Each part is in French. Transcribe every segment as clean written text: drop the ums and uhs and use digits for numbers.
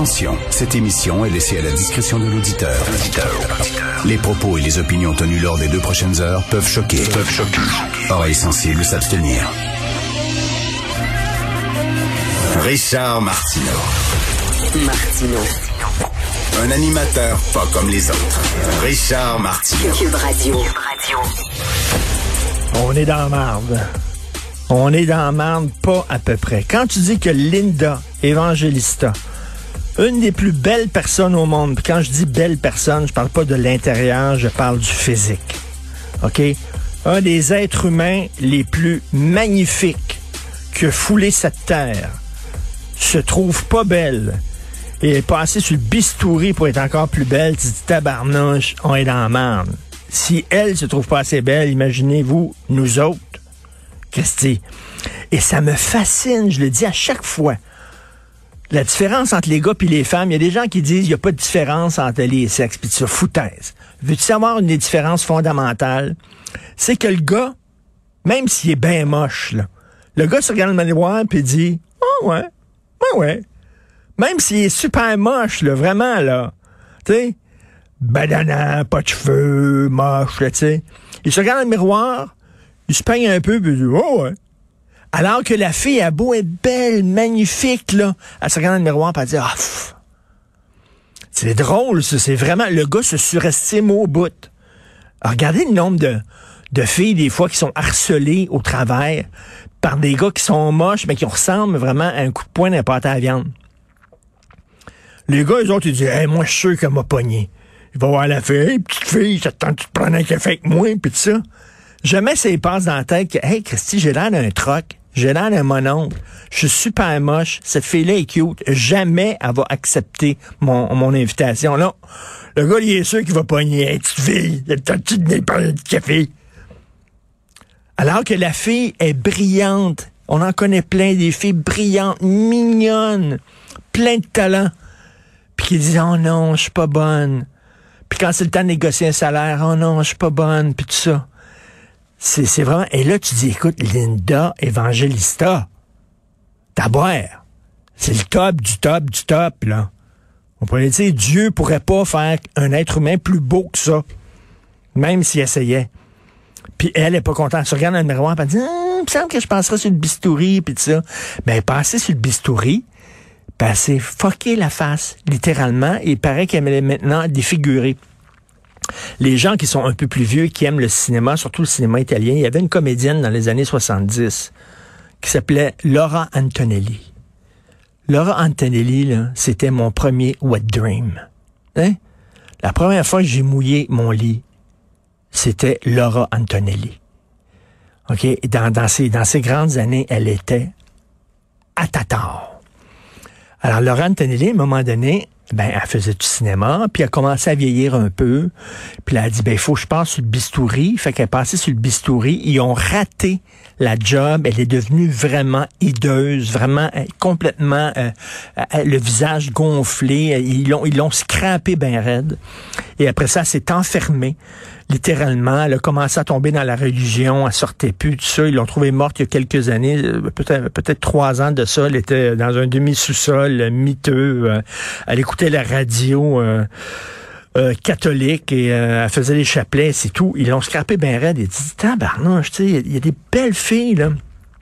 Attention, cette émission est laissée à la discrétion de l'auditeur. Les propos et les opinions tenues lors des 2 prochaines heures peuvent choquer. Oreilles sensibles s'abstenir. Richard Martineau. Un animateur pas comme les autres. Richard Martineau. Cube Radio. On est dans la marde. On est dans la marde, pas à peu près. Quand tu dis que Linda Evangelista, une des plus belles personnes au monde, puis quand je dis belle personne, je parle pas de l'intérieur, je parle du physique. OK? Un des êtres humains les plus magnifiques que foulé cette terre se trouve pas belle et est passée sur le bistouri pour être encore plus belle, tu dis tabarnouche, on est dans la merde. Si elle se trouve pas assez belle, imaginez-vous, nous autres, Christy. Et ça me fascine, je le dis à chaque fois. La différence entre les gars et les femmes, il y a des gens qui disent qu'il n'y a pas de différence entre les sexes, puis ça, foutaise. Veux-tu savoir une des différences fondamentales? C'est que le gars, même s'il est bien moche, là, le gars se regarde dans le miroir et dit « Oh ouais. Même s'il est super moche, là, vraiment, là, tu sais, badana, pas de cheveux, moche, là, tu sais. Il se regarde dans le miroir, il se peigne un peu, puis il dit « Oh ouais. » Alors que la fille, elle beau, est belle, magnifique, là. Elle se regarde dans le miroir, puis elle dit « Ah, c'est drôle, ça, c'est vraiment... » Le gars se surestime au bout. Alors, regardez le nombre de filles, des fois, qui sont harcelées au travers par des gars qui sont moches, mais qui ressemblent vraiment à un coup de poing d'un pâté à viande. Les gars, eux autres, ils disent « Hey, moi, je suis sûr qu'elle m'a pogné. » Il va voir la fille, « Hey, petite fille, ça te tente de te prendre un café avec moi? » Puis tout ça. Jamais ça y passe dans la tête que « Hey, Christy, j'ai l'air d'un troc. J'ai l'air d'un mononcle. Je suis super moche. Cette fille-là est cute. Jamais elle va accepter mon invitation. » Non. Le gars, il est sûr qu'il va pogner. « Hey, petite fille, ça te tente de te prendre un café? » Alors que la fille est brillante. On en connaît plein, des filles brillantes, mignonnes, plein de talent. Puis qui disent « Oh non, je suis pas bonne. » Puis quand c'est le temps de négocier un salaire, « Oh non, je suis pas bonne. » Puis tout ça. C'est vraiment... Et là, tu dis, écoute, Linda Evangelista, t'as boire. C'est le top du top du top, là. On pourrait dire, Dieu pourrait pas faire un être humain plus beau que ça, même s'il essayait. Puis elle est pas contente. Elle se regarde dans le miroir, puis elle dit, il me semble que je passerai sur le bistouri, puis tout ça. Ben, passer sur le bistouri, puis elle s'est fucké la face, littéralement, et il paraît qu'elle est maintenant défigurée. Les gens qui sont un peu plus vieux, qui aiment le cinéma, surtout le cinéma italien, il y avait une comédienne dans les années 70 qui s'appelait Laura Antonelli. Laura Antonelli, là, c'était mon premier wet dream. Hein? La première fois que j'ai mouillé mon lit, c'était Laura Antonelli. OK? Dans ses grandes années, elle était à tatar. Alors, Laura Antonelli, à un moment donné, ben, elle faisait du cinéma, puis elle commençait à vieillir un peu. Puis elle a dit, ben, il faut que je passe sur le bistouri. Fait qu'elle est passée sur le bistouri. Ils ont raté la job. Elle est devenue vraiment hideuse, vraiment complètement le visage gonflé. Ils l'ont scrappé ben raide. Et après ça, elle s'est enfermée. Littéralement, elle a commencé à tomber dans la religion, elle sortait plus, tout ça. Ils l'ont trouvée morte il y a quelques années, peut-être 3 ans de ça. Elle était dans un demi-sous-sol miteux. Elle écoutait la radio catholique et elle faisait les chapelets, c'est tout. Ils l'ont scrappé ben raide. Ils disent, tabarnouche, tu sais, il y a des belles filles, là.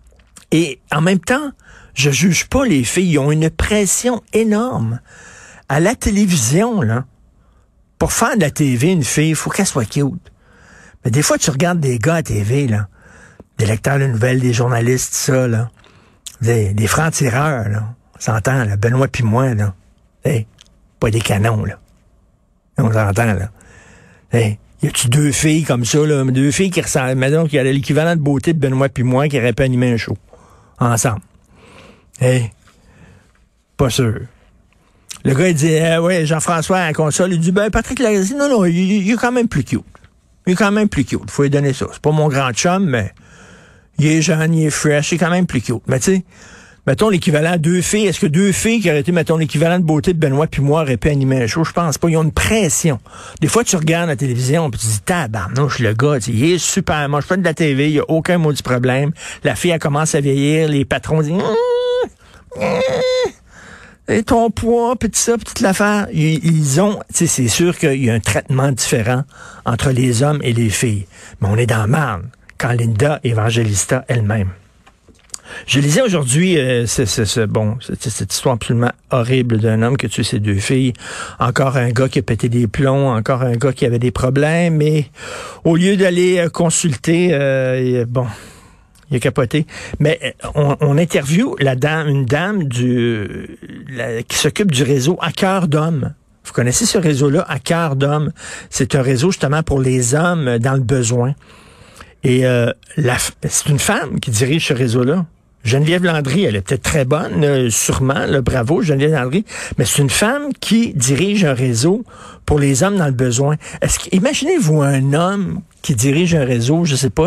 Et en même temps, je juge pas les filles. Ils ont une pression énorme. À la télévision, là, pour faire de la TV, une fille, il faut qu'elle soit cute. Mais des fois, tu regardes des gars à TV, là, des lecteurs de nouvelles, des journalistes, ça, là, des francs-tireurs, là, on s'entend, là, Benoît pis moi, là, hey, pas des canons, là, on s'entend, là, hey, y a-tu 2 filles comme ça, là, 2 filles qui ressemblent, maintenant, qui a l'équivalent de beauté de Benoît pis moi, qui auraient pu animer un show, ensemble, hey, pas sûr. Le gars, il dit, ouais, Jean-François à la console, il dit, ben, Patrick Lagacé, non, il est quand même plus cute. Il est quand même plus cute. Faut lui donner ça. C'est pas mon grand chum, mais il est jeune, il est fresh, il est quand même plus cute. Mais tu sais, mettons l'équivalent à 2 filles. Est-ce que 2 filles qui auraient été, mettons, l'équivalent de beauté de Benoît puis moi auraient pu animer un show? Je pense pas. Ils ont une pression. Des fois, tu regardes la télévision puis tu dis, tabarnouche, le gars, il est super moche. Je fais de la TV, il y a aucun maudit problème. La fille, elle commence à vieillir. Les patrons disent, Et ton poids, puis tout ça, puis toute l'affaire. Ils ont, tu sais, c'est sûr qu'il y a un traitement différent entre les hommes et les filles. Mais on est dans la merde quand Linda Evangelista elle-même. Je lisais aujourd'hui cette histoire absolument horrible d'un homme qui a tué ses 2 filles. Encore un gars qui a pété des plombs, encore un gars qui avait des problèmes, mais au lieu d'aller consulter, il a capoté. Mais on interviewe une dame qui s'occupe du réseau À Cœur d'Homme. Vous connaissez ce réseau-là, À Cœur d'Homme? C'est un réseau justement pour les hommes dans le besoin. Et c'est une femme qui dirige ce réseau-là. Geneviève Landry, elle est peut-être très bonne, sûrement, bravo Geneviève Landry, mais c'est une femme qui dirige un réseau pour les hommes dans le besoin. Imaginez-vous un homme qui dirige un réseau, je sais pas,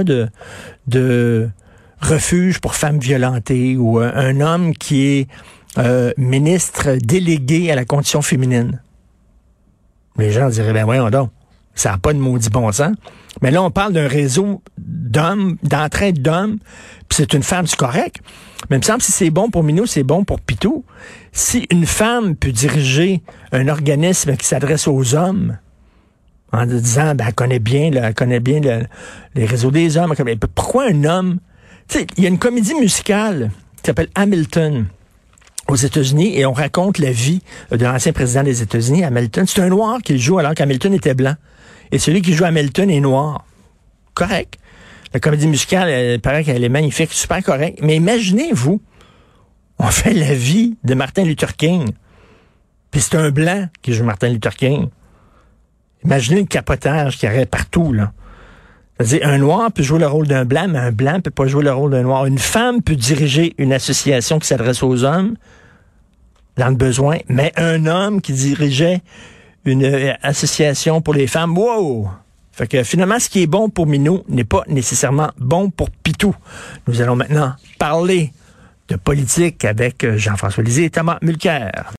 de refuge pour femmes violentées, ou un homme qui est ministre délégué à la condition féminine. Les gens diraient, ben voyons donc, ça n'a pas de maudit bon sens. Mais là, on parle d'un réseau d'hommes, d'entraide d'hommes, puis c'est une femme, c'est correct. Mais il me semble que si c'est bon pour Minou, c'est bon pour Pitou. Si une femme peut diriger un organisme qui s'adresse aux hommes, en disant, ben, elle connaît bien les réseaux des hommes, pourquoi un homme? Tu sais, il y a une comédie musicale qui s'appelle Hamilton aux États-Unis, et on raconte la vie de l'ancien président des États-Unis, Hamilton. C'est un noir qui le joue alors qu'Hamilton était blanc. Et celui qui joue Hamilton est noir. Correct. La comédie musicale, il paraît qu'elle est magnifique, super correcte. Mais imaginez-vous, on fait la vie de Martin Luther King. Puis c'est un blanc qui joue Martin Luther King. Imaginez le capotage qu'il y aurait partout, là. C'est-à-dire, un noir peut jouer le rôle d'un blanc, mais un blanc peut pas jouer le rôle d'un noir. Une femme peut diriger une association qui s'adresse aux hommes dans le besoin, mais un homme qui dirigeait une association pour les femmes, wow! Fait que finalement, ce qui est bon pour Minou n'est pas nécessairement bon pour Pitou. Nous allons maintenant parler de politique avec Jean-François Lisée et Thomas Mulcair.